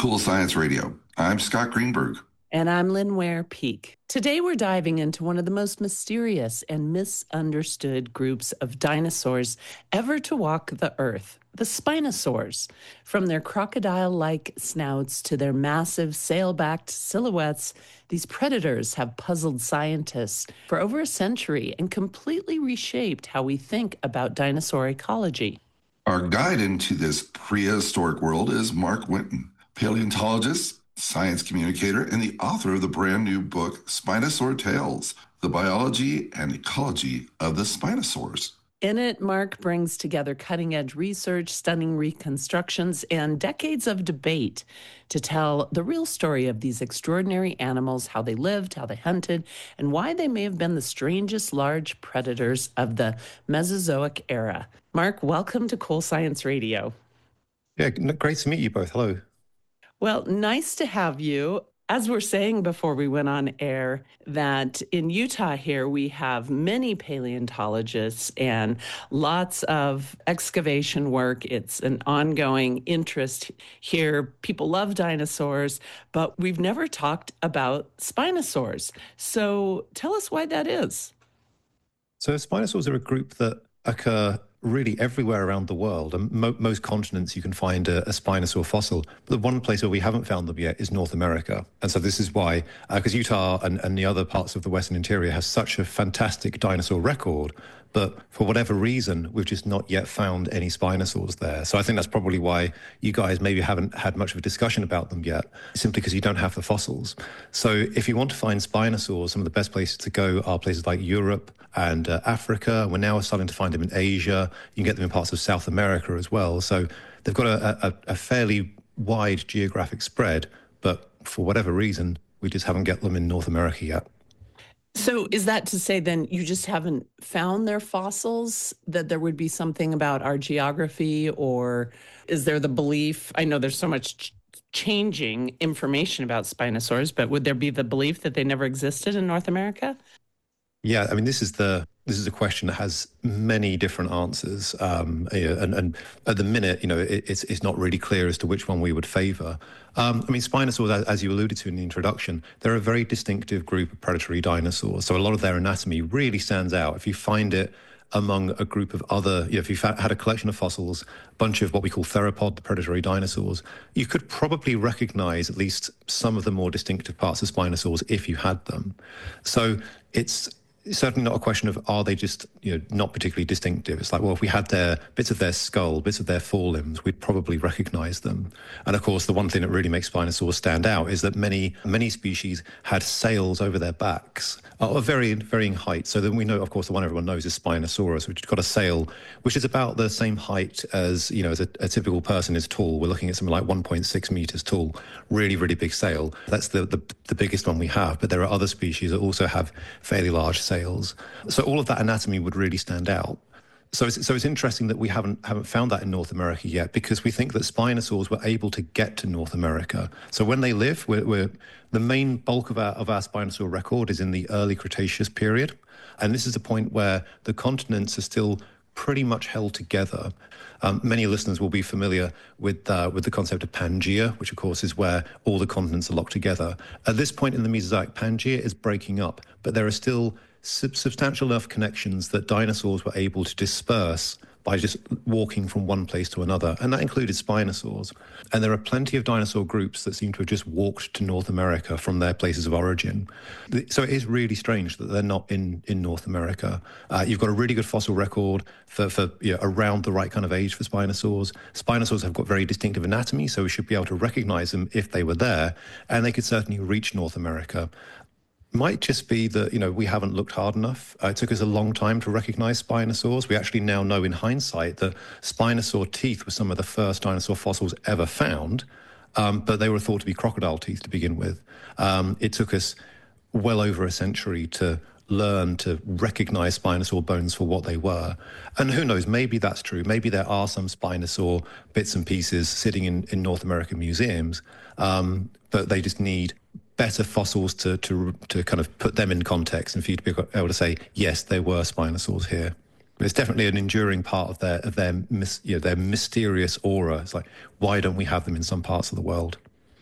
Cool Science Radio. I'm Scott Greenberg. And I'm Lynn Ware Peak. Today we're diving into one of the most mysterious and misunderstood groups of dinosaurs ever to walk the earth, the Spinosaurs. From their crocodile-like snouts to their massive sail-backed silhouettes, these predators have puzzled scientists for over a century and completely reshaped how we think about dinosaur ecology. Our guide into this prehistoric world is Mark Winton, paleontologist, science communicator, and the author of the brand new book, Spinosaur Tales, The Biology and Ecology of the Spinosaurs. In it, Mark brings together cutting-edge research, stunning reconstructions, and decades of debate to tell the real story of these extraordinary animals, how they lived, how they hunted, and why they may have been the strangest large predators of the Mesozoic era. Mark, welcome to Cool Science Radio. Yeah, great to meet you both. Hello. Well, nice to have you. As we're saying before we went on air, that in Utah here, we have many paleontologists and lots of excavation work. It's an ongoing interest here. People love dinosaurs, but we've never talked about Spinosaurs. So tell us why that is. So Spinosaurs are a group that occur really everywhere around the world. And most continents you can find a Spinosaur fossil. But the one place where we haven't found them yet is North America. And so this is why, because Utah and the other parts of the Western interior has such a fantastic dinosaur record, but for whatever reason, we've just not yet found any Spinosaurs there. So I think that's probably why you guys maybe haven't had much of a discussion about them yet, simply because you don't have the fossils. So if you want to find Spinosaurs, some of the best places to go are places like Europe and Africa. We're now starting to find them in Asia. You can get them in parts of South America as well. So they've got a fairly wide geographic spread, but for whatever reason, we just haven't got them in North America yet. So is that to say then you just haven't found their fossils, that there would be something about our geography, or is there the belief, I know there's so much changing information about Spinosaurs, but would there be the belief that they never existed in North America? Yeah, I mean, this is a question that has many different answers, and at the minute, it's not really clear as to which one we would favour. I mean, Spinosaurs, as you alluded to in the introduction, they're a very distinctive group of predatory dinosaurs. So a lot of their anatomy really stands out. If you find it among a group of other, if you've had a collection of fossils, a bunch of what we call theropod, the predatory dinosaurs, you could probably recognise at least some of the more distinctive parts of Spinosaurs if you had them. So it's certainly not a question of are they just not particularly distinctive. It's like, well, if we had their bits of their skull, bits of their forelimbs, we'd probably recognize them. And of course, the one thing that really makes Spinosaurs stand out is that many species had sails over their backs of varying height. So then we know, of course, the one everyone knows is Spinosaurus, which has got a sail which is about the same height as as a typical person is tall. We're looking at something like 1.6 meters tall, really, really big sail. That's the biggest one we have. But there are other species that also have fairly large sails. So all of that anatomy would really stand out. So it's interesting that we haven't found that in North America yet, because we think that Spinosaurs were able to get to North America. So when they live, the main bulk of our Spinosaur record is in the early Cretaceous period. And this is a point where the continents are still pretty much held together. Many listeners will be familiar with the concept of Pangaea, which of course is where all the continents are locked together. At this point in the Mesozoic, Pangaea is breaking up, but there are still substantial enough connections that dinosaurs were able to disperse by just walking from one place to another, and that included Spinosaurs. And there are plenty of dinosaur groups that seem to have just walked to North America from their places of origin. So it is really strange that they're not in North America. You've got a really good fossil record for around the right kind of age for Spinosaurs. Spinosaurs have got very distinctive anatomy, so we should be able to recognize them if they were there, and they could certainly reach North America. Might just be that, we haven't looked hard enough. It took us a long time to recognize Spinosaurs. We actually now know in hindsight that Spinosaur teeth were some of the first dinosaur fossils ever found, but they were thought to be crocodile teeth to begin with. It took us well over a century to learn to recognize Spinosaur bones for what they were. And who knows, maybe that's true. Maybe there are some Spinosaur bits and pieces sitting in North American museums, but they just need better fossils to kind of put them in context and for you to be able to say, yes, there were Spinosaurs here. But it's definitely an enduring part of their mysterious aura. It's like, why don't we have them in some parts of the world?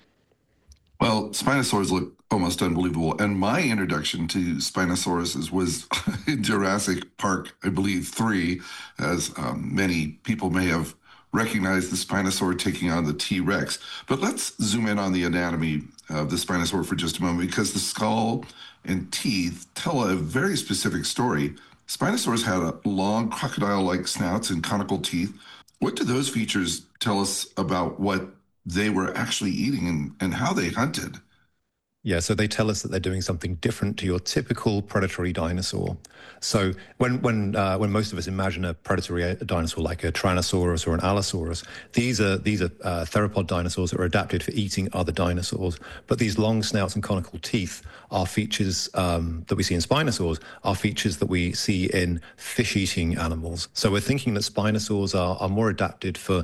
Well, Spinosaurs look almost unbelievable. And my introduction to Spinosaurus was in Jurassic Park, I believe, 3, as many people may have recognized the Spinosaur taking on the T-Rex. But let's zoom in on the anatomy of the Spinosaur for just a moment, because the skull and teeth tell a very specific story. Spinosaurs had a long crocodile-like snouts and conical teeth. What do those features tell us about what they were actually eating and how they hunted? Yeah, so they tell us that they're doing something different to your typical predatory dinosaur. So when most of us imagine a predatory dinosaur like a Tyrannosaurus or an Allosaurus, these are theropod dinosaurs that are adapted for eating other dinosaurs. But these long snouts and conical teeth are features that we see in Spinosaurs, are features that we see in fish-eating animals. So we're thinking that Spinosaurs are more adapted for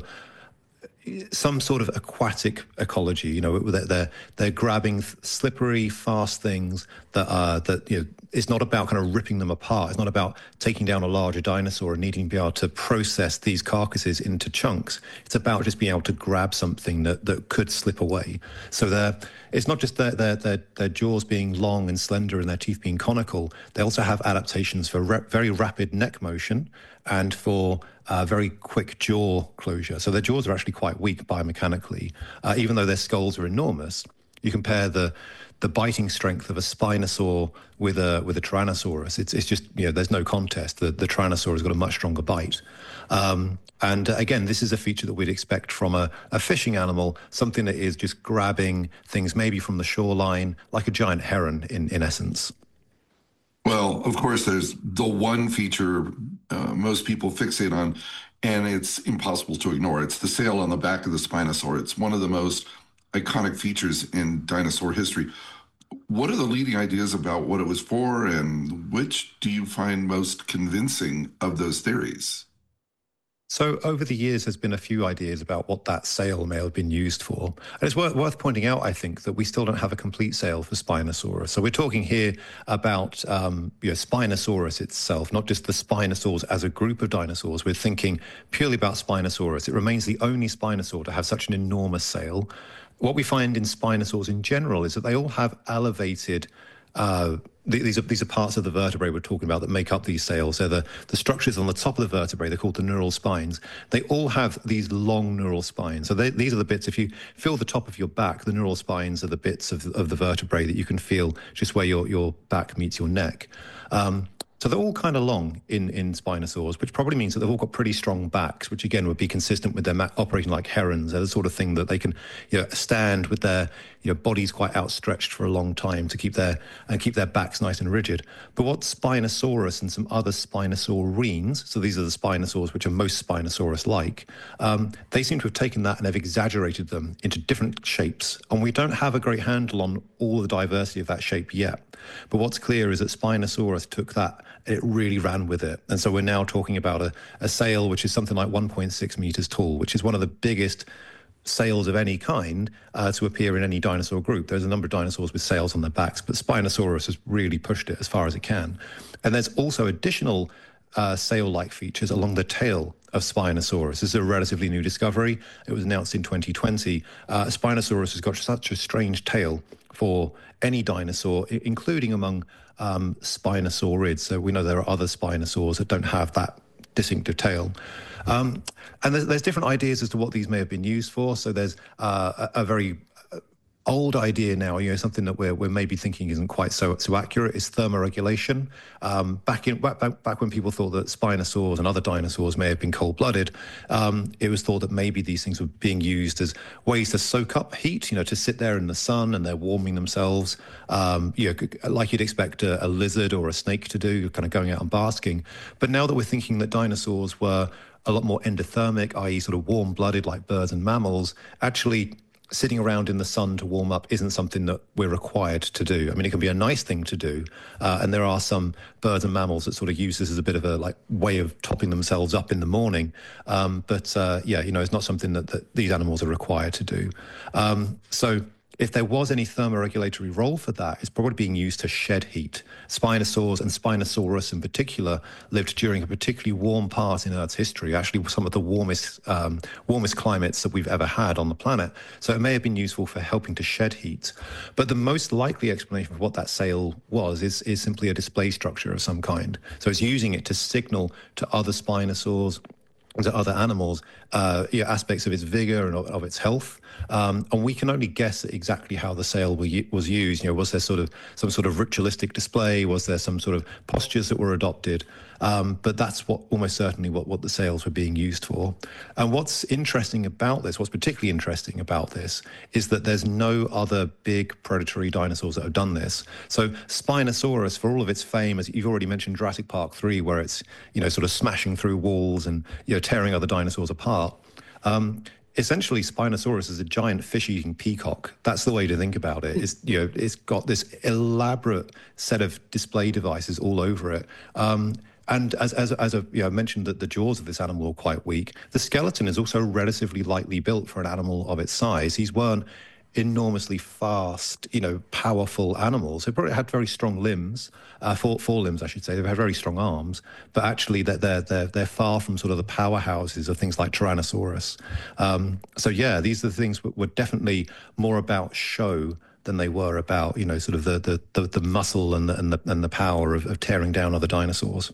some sort of aquatic ecology. You know, they're grabbing slippery, fast things that you know. It's not about kind of ripping them apart. It's not about taking down a larger dinosaur and needing to be able to process these carcasses into chunks. It's about just being able to grab something that could slip away. So it's not just their jaws being long and slender and their teeth being conical. They also have adaptations for very rapid neck motion and for very quick jaw closure. So their jaws are actually quite weak biomechanically, even though their skulls are enormous. You compare the biting strength of a Spinosaur with a Tyrannosaurus. It's just, you know, there's no contest. The Tyrannosaur has got a much stronger bite. And again, this is a feature that we'd expect from a fishing animal, something that is just grabbing things maybe from the shoreline, like a giant heron in essence. Well, of course, there's the one feature most people fixate on, and it's impossible to ignore. It's the sail on the back of the Spinosaur. It's one of the most iconic features in dinosaur history. What are the leading ideas about what it was for, and which do you find most convincing of those theories? So over the years, there's been a few ideas about what that sail may have been used for. And it's worth pointing out, I think, that we still don't have a complete sail for Spinosaurus. So we're talking here about Spinosaurus itself, not just the Spinosaurs as a group of dinosaurs. We're thinking purely about Spinosaurus. It remains the only Spinosaur to have such an enormous sail. What we find in Spinosaurs in general is that they all have elevated these are parts of the vertebrae we're talking about that make up these sails. They're the structures on the top of the vertebrae. They're called the neural spines. They all have these long neural spines. So these are the bits, if you feel the top of your back, the neural spines are the bits of the vertebrae that you can feel just where your back meets your neck. So they're all kind of long in Spinosaurs, which probably means that they've all got pretty strong backs, which again would be consistent with them operating like herons. They're the sort of thing that they can, you know, stand with their, you know, bodies quite outstretched for a long time to keep their backs nice and rigid. But what Spinosaurus and some other Spinosaurines, so these are the Spinosaurs which are most Spinosaurus-like, they seem to have taken that and have exaggerated them into different shapes. And we don't have a great handle on all the diversity of that shape yet. But what's clear is that Spinosaurus took that and it really ran with it. And so we're now talking about a sail which is something like 1.6 meters tall, which is one of the biggest sails of any kind to appear in any dinosaur group. There's a number of dinosaurs with sails on their backs, but Spinosaurus has really pushed it as far as it can. And there's also additional sail-like features along the tail of Spinosaurus. This is a relatively new discovery. It was announced in 2020. Spinosaurus has got such a strange tail for any dinosaur, including among Spinosaurids. So we know there are other Spinosaurs that don't have that distinctive tail. And there's different ideas as to what these may have been used for. So there's a very old idea now, you know, something that we're maybe thinking isn't quite so accurate, is thermoregulation. Back when people thought that Spinosaurs and other dinosaurs may have been cold-blooded, it was thought that maybe these things were being used as ways to soak up heat, you know, to sit there in the sun and they're warming themselves, you know, like you'd expect a lizard or a snake to do, kind of going out and basking. But now that we're thinking that dinosaurs were a lot more endothermic, i.e. sort of warm-blooded like birds and mammals, actually sitting around in the sun to warm up isn't something that we're required to do. I mean, it can be a nice thing to do, and there are some birds and mammals that sort of use this as a bit of a like way of topping themselves up in the morning. But yeah, you know, it's not something that these animals are required to do. So if there was any thermoregulatory role for that, it's probably being used to shed heat. Spinosaurs and Spinosaurus in particular lived during a particularly warm part in Earth's history, actually some of the warmest climates that we've ever had on the planet. So it may have been useful for helping to shed heat. But the most likely explanation for what that sail was is simply a display structure of some kind. So it's using it to signal to other Spinosaurs, to other animals, aspects of its vigor and of its health. And we can only guess exactly how the sail was used. Was there sort of some sort of ritualistic display? Was there some sort of postures that were adopted? But that's almost certainly what the sails were being used for. And what's particularly interesting about this, is that there's no other big predatory dinosaurs that have done this. So Spinosaurus, for all of its fame, as you've already mentioned, Jurassic Park 3, where it's sort of smashing through walls and tearing other dinosaurs apart. Essentially, Spinosaurus is a giant fish-eating peacock. That's the way to think about it. It's got this elaborate set of display devices all over it. And as I mentioned, that the jaws of this animal are quite weak. The skeleton is also relatively lightly built for an animal of its size. These weren't enormously fast, powerful animals. They probably had very strong limbs, four limbs, I should say. They had very strong arms, but actually they're far from sort of the powerhouses of things like Tyrannosaurus. These are the things that were definitely more about show than they were about, sort of the muscle and the power of tearing down other dinosaurs.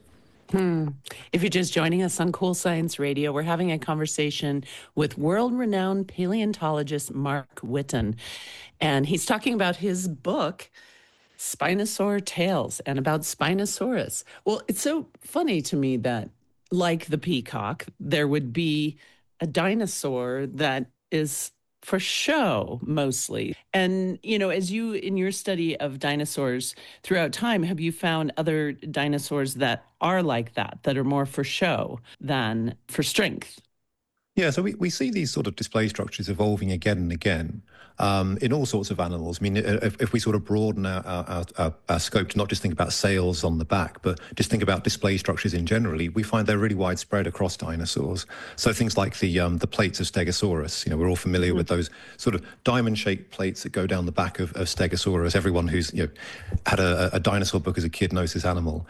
If you're just joining us on Cool Science Radio, we're having a conversation with world-renowned paleontologist Mark Witton. And he's talking about his book, Spinosaur Tales, and about Spinosaurus. Well, it's so funny to me that, like the peacock, there would be a dinosaur that is for show mostly. And, as you, in your study of dinosaurs throughout time, have you found other dinosaurs that are like that are more for show than for strength? Yeah, so we see these sort of display structures evolving again and again in all sorts of animals. I mean, if we sort of broaden our scope to not just think about sails on the back, but just think about display structures in generally, we find they're really widespread across dinosaurs. So things like the plates of Stegosaurus, we're all familiar with those sort of diamond-shaped plates that go down the back of Stegosaurus. Everyone who's had a dinosaur book as a kid knows this animal.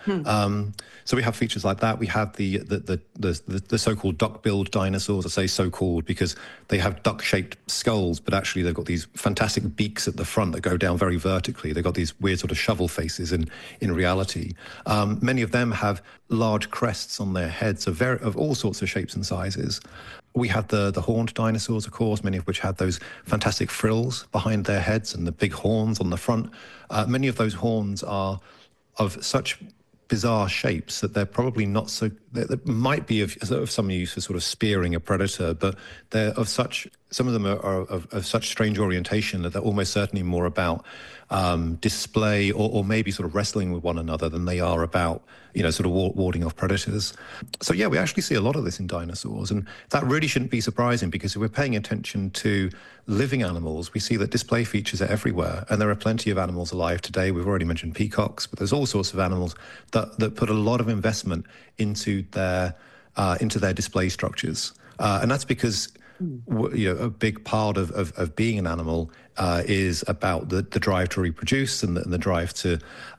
So we have features like that. We have the so-called duck-billed dinosaurs. I say so-called because they have duck-shaped skulls, but actually they've got these fantastic beaks at the front that go down very vertically. They've got these weird sort of shovel faces in reality. Many of them have large crests on their heads of all sorts of shapes and sizes. We have the horned dinosaurs, of course, many of which had those fantastic frills behind their heads and the big horns on the front. Many of those horns are of such bizarre shapes that they're probably not so. They might be of some use for sort of spearing a predator, but they're of such. Some of them are of such strange orientation that they're almost certainly more about display or maybe sort of wrestling with one another than they are about sort of warding off predators. So we actually see a lot of this in dinosaurs, and that really shouldn't be surprising because if we're paying attention to living animals, we see that display features are everywhere, and there are plenty of animals alive today. We've already mentioned peacocks, but there's all sorts of animals that put a lot of investment into their display structures, and that's because a big part of being an animal is about the drive to reproduce and the drive to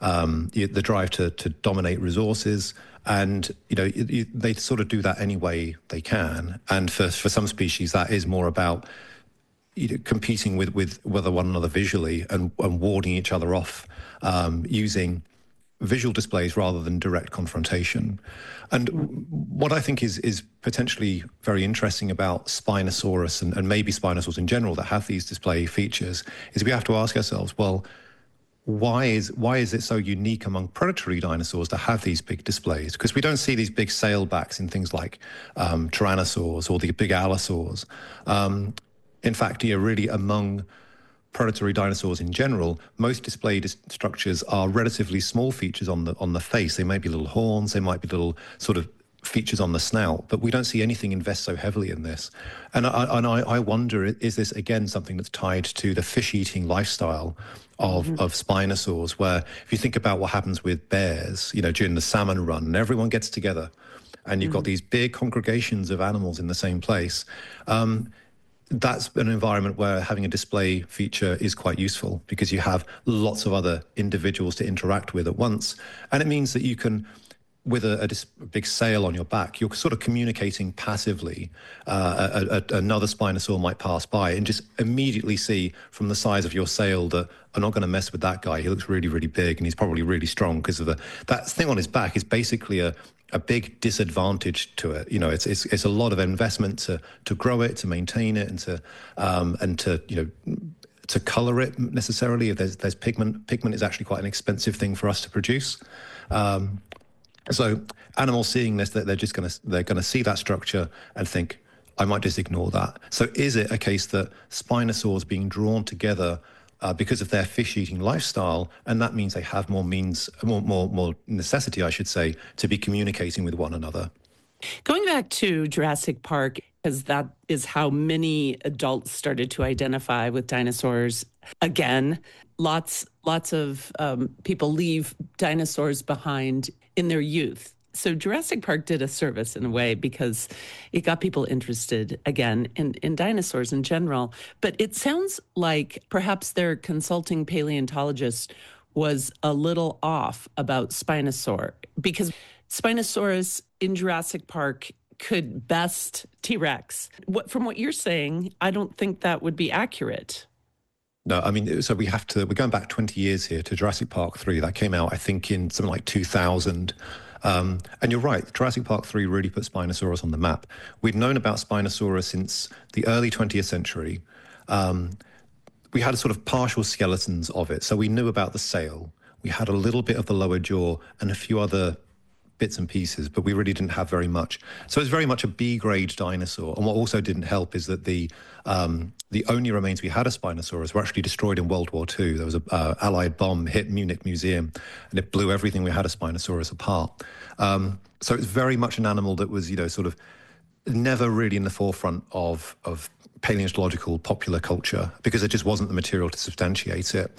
dominate resources. And they sort of do that any way they can. And for some species, that is more about competing with one another visually and warding each other off using visual displays rather than direct confrontation. And what I think is potentially very interesting about Spinosaurus and maybe Spinosaurs in general that have these display features is we have to ask ourselves, well, why is it so unique among predatory dinosaurs to have these big displays? Because we don't see these big sailbacks in things like Tyrannosaurs or the big allosaurs. In fact, really among predatory dinosaurs in general, most displayed structures are relatively small features on the face. They might be little horns, they might be little sort of features on the snout, but we don't see anything invest so heavily in this. And I wonder, is this again something that's tied to the fish-eating lifestyle of Spinosaurs, where if you think about what happens with bears, during the salmon run, and everyone gets together, and you've got these big congregations of animals in the same place. that's an environment where having a display feature is quite useful because you have lots of other individuals to interact with at once. And it means that you can, with a big sail on your back, you're sort of communicating passively. Another Spinosaur might pass by and just immediately see from the size of your sail that I'm not going to mess with that guy. He looks really, really big and he's probably really strong because of that thing on his back is basically a big disadvantage to it. You know, it's a lot of investment to grow it, to maintain it, and to color it necessarily. If there's pigment is actually quite an expensive thing for us to produce. So animals seeing this, they're going to see that structure and think, I might just ignore that. So is it a case that Spinosaurs being drawn together because of their fish-eating lifestyle, and that means they have more necessity, I should say, to be communicating with one another? Going back to Jurassic Park, because that is how many adults started to identify with dinosaurs again. Lots of people leave dinosaurs behind in their youth. So Jurassic Park did a service in a way because it got people interested again in dinosaurs in general. But it sounds like perhaps their consulting paleontologist was a little off about Spinosaur, because Spinosaurus in Jurassic Park could best T-Rex. From what you're saying, I don't think that would be accurate. No, I mean, so we're going back 20 years here to Jurassic Park 3. That came out, I think, in something like 2000. And you're right, Jurassic Park 3 really put Spinosaurus on the map. We'd known about Spinosaurus since the early 20th century. We had sort of partial skeletons of it. So we knew about the sail. We had a little bit of the lower jaw and a few other bits and pieces, but we really didn't have very much. So it's very much a B-grade dinosaur. And what also didn't help is that the only remains we had of Spinosaurus were actually destroyed in World War II. There was an Allied bomb hit Munich Museum, and it blew everything we had of Spinosaurus apart. So it's very much an animal that was, sort of never really in the forefront of paleontological popular culture because there just wasn't the material to substantiate it.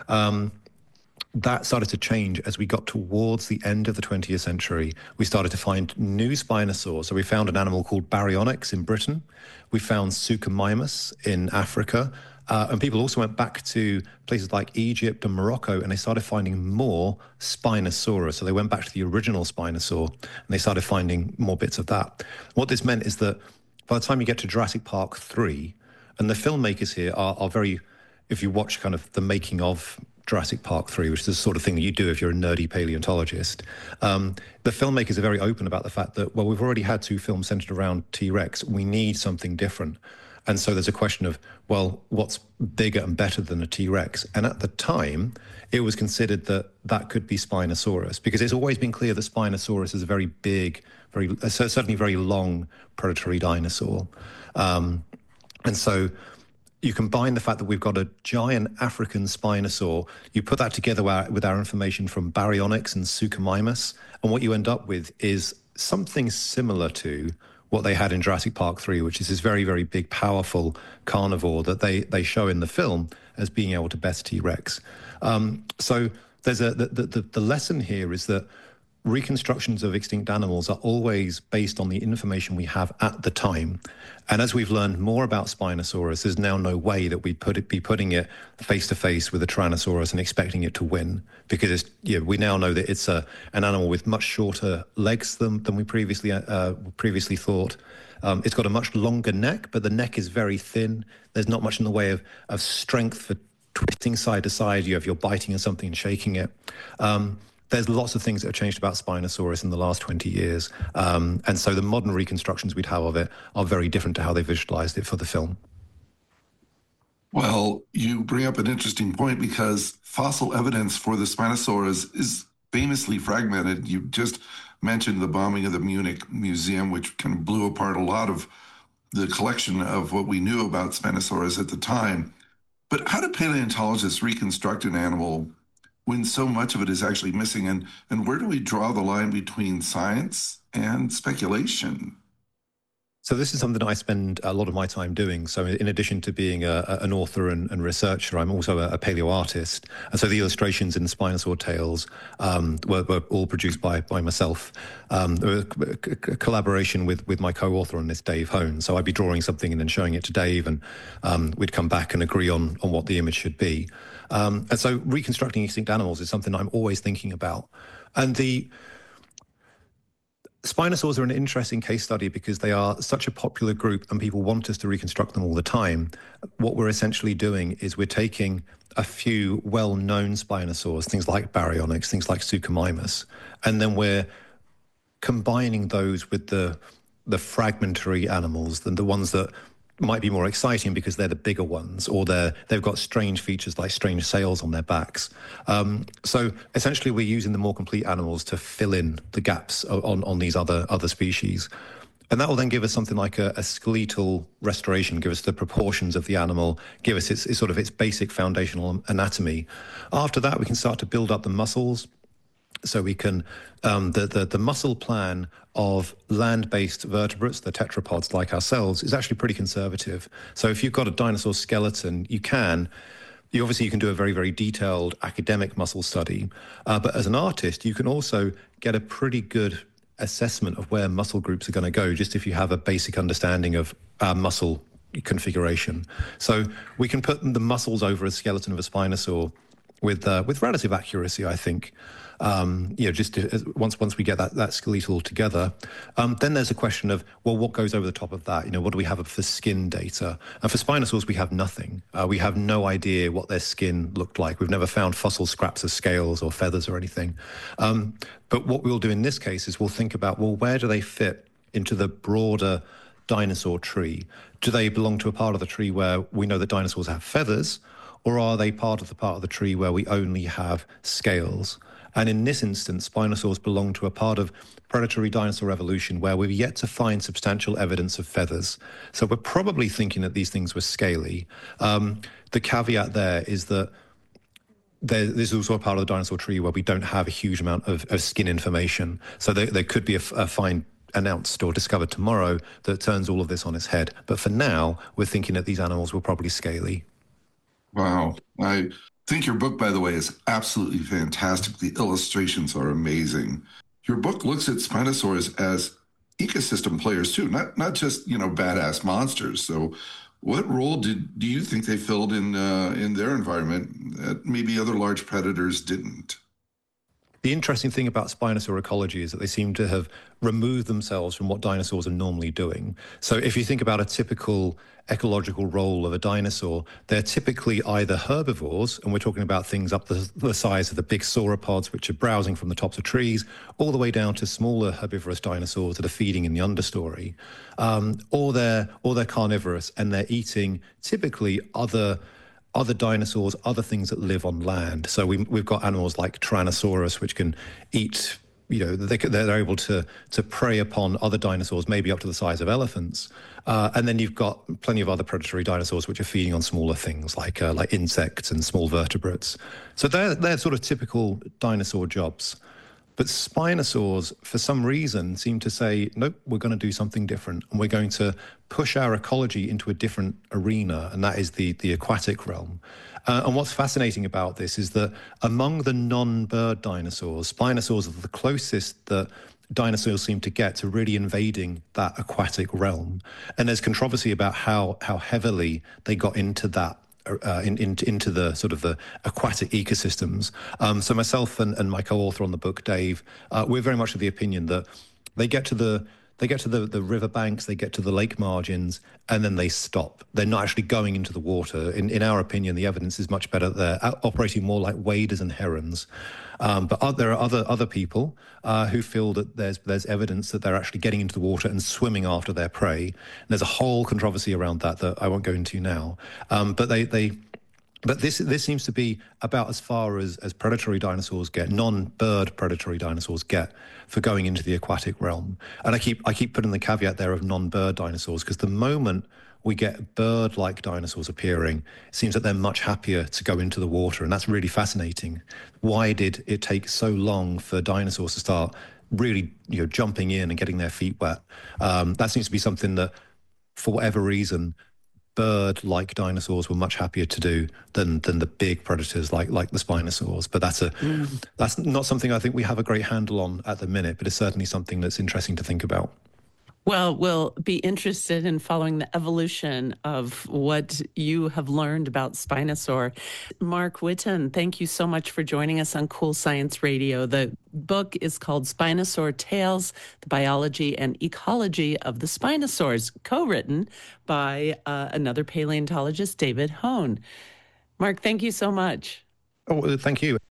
That started to change as we got towards the end of the 20th century. We started to find new Spinosaurs. So we found an animal called Baryonyx in Britain. We found Suchomimus in Africa. And people also went back to places like Egypt and Morocco, and they started finding more Spinosaurus. So they went back to the original Spinosaur, and they started finding more bits of that. What this meant is that by the time you get to Jurassic Park 3, and the filmmakers here are very, if you watch kind of the making of Jurassic Park 3, which is the sort of thing that you do if you're a nerdy paleontologist. The filmmakers are very open about the fact that, well, we've already had 2 films centered around T-Rex. We need something different. And so there's a question of, well, what's bigger and better than a T-Rex? And at the time, it was considered that could be Spinosaurus, because it's always been clear that Spinosaurus is a very big, certainly very long predatory dinosaur. And so you combine the fact that we've got a giant African Spinosaur, you put that together with our information from Baryonyx and Suchomimus, and what you end up with is something similar to what they had in Jurassic Park 3, which is this very, very big, powerful carnivore that they show in the film as being able to best T-Rex. So there's the lesson here is that reconstructions of extinct animals are always based on the information we have at the time. And as we've learned more about Spinosaurus, there's now no way that we'd be putting it face-to-face with a Tyrannosaurus and expecting it to win, because we now know that it's an animal with much shorter legs than we previously thought. It's got a much longer neck, but the neck is very thin. There's not much in the way of strength for twisting side to side. You're biting on something and shaking it. There's lots of things that have changed about Spinosaurus in the last 20 years. And so the modern reconstructions we'd have of it are very different to how they visualized it for the film. Well, you bring up an interesting point, because fossil evidence for the Spinosaurus is famously fragmented. You just mentioned the bombing of the Munich Museum, which kind of blew apart a lot of the collection of what we knew about Spinosaurus at the time. But how do paleontologists reconstruct an animal when so much of it is actually missing? And where do we draw the line between science and speculation? So this is something I spend a lot of my time doing. So in addition to being an author and researcher, I'm also a paleoartist. And so the illustrations in Spinosaur Tales were all produced by myself. There was a collaboration with my co-author on this, Dave Hone. So I'd be drawing something and then showing it to Dave, and we'd come back and agree on what the image should be. And so reconstructing extinct animals is something I'm always thinking about. And the Spinosaurs are an interesting case study because they are such a popular group and people want us to reconstruct them all the time. What we're essentially doing is we're taking a few well-known Spinosaurs, things like Baryonyx, things like Suchomimus, and then we're combining those with the fragmentary animals, the ones that might be more exciting because they're the bigger ones, or they've got strange features like strange sails on their backs. So essentially we're using the more complete animals to fill in the gaps on these other species. And that will then give us something like a skeletal restoration, give us the proportions of the animal, give us its basic foundational anatomy. After that, we can start to build up the muscles. So we can, the muscle plan of land-based vertebrates, the tetrapods like ourselves, is actually pretty conservative. So if you've got a dinosaur skeleton, you can do a very, very detailed academic muscle study. But as an artist, you can also get a pretty good assessment of where muscle groups are going to go, just if you have a basic understanding of muscle configuration. So we can put the muscles over a skeleton of a Spinosaur with relative accuracy, I think. Once we get that skeletal together, then there's a question of, well, what goes over the top of that? What do we have for skin data? And for Spinosaurs, we have nothing. We have no idea what their skin looked like. We've never found fossil scraps of scales or feathers or anything. But what we'll do in this case is we'll think about, well, where do they fit into the broader dinosaur tree? Do they belong to a part of the tree where we know that dinosaurs have feathers, or are they part of the tree where we only have scales? And in this instance, Spinosaurs belong to a part of predatory dinosaur evolution where we've yet to find substantial evidence of feathers. So we're probably thinking that these things were scaly. The caveat there is that this is also a part of the dinosaur tree where we don't have a huge amount of skin information. So there could be a find announced or discovered tomorrow that turns all of this on its head. But for now, we're thinking that these animals were probably scaly. Wow. I think your book, by the way, is absolutely fantastic. The illustrations are amazing. Your book looks at Spinosaurs as ecosystem players too, not just, badass monsters. So what role do you think they filled in their environment that maybe other large predators didn't? The interesting thing about Spinosaur ecology is that they seem to have removed themselves from what dinosaurs are normally doing. So if you think about a typical ecological role of a dinosaur, they're typically either herbivores, and we're talking about things up the size of the big sauropods, which are browsing from the tops of trees, all the way down to smaller herbivorous dinosaurs that are feeding in the understory, or they're carnivorous and they're eating typically other dinosaurs, other things that live on land. So we've got animals like Tyrannosaurus, which can eat, they're able to prey upon other dinosaurs, maybe up to the size of elephants. And then you've got plenty of other predatory dinosaurs which are feeding on smaller things like insects and small vertebrates. So they're sort of typical dinosaur jobs. But Spinosaurs, for some reason, seem to say, nope, we're going to do something different. And we're going to push our ecology into a different arena, and that is the aquatic realm. And what's fascinating about this is that among the non-bird dinosaurs, Spinosaurs are the closest that dinosaurs seem to get to really invading that aquatic realm. And there's controversy about how heavily they got into that. Into the sort of the aquatic ecosystems. So myself and my co-author on the book, Dave, we're very much of the opinion that they get to the river banks, they get to the lake margins, and then they stop. They're not actually going into the water. In our opinion, the evidence is much better. They're operating more like waders and herons. But there are other people who feel that there's evidence that they're actually getting into the water and swimming after their prey. And there's a whole controversy around that I won't go into now. But this seems to be about as far as predatory dinosaurs get, non-bird predatory dinosaurs get, for going into the aquatic realm. And I keep putting the caveat there of non-bird dinosaurs, because the moment we get bird-like dinosaurs appearing, it seems that they're much happier to go into the water, and that's really fascinating. Why did it take so long for dinosaurs to start really, jumping in and getting their feet wet. That seems to be something that, for whatever reason, bird-like dinosaurs were much happier to do than the big predators like the Spinosaurs. But that's not something I think we have a great handle on at the minute, but it's certainly something that's interesting to think about. Well, we'll be interested in following the evolution of what you have learned about Spinosaur. Mark Whitten, thank you so much for joining us on Cool Science Radio. The book is called Spinosaur Tales, The Biology and Ecology of the Spinosaurs, co-written by another paleontologist, David Hone. Mark, thank you so much. Oh, thank you.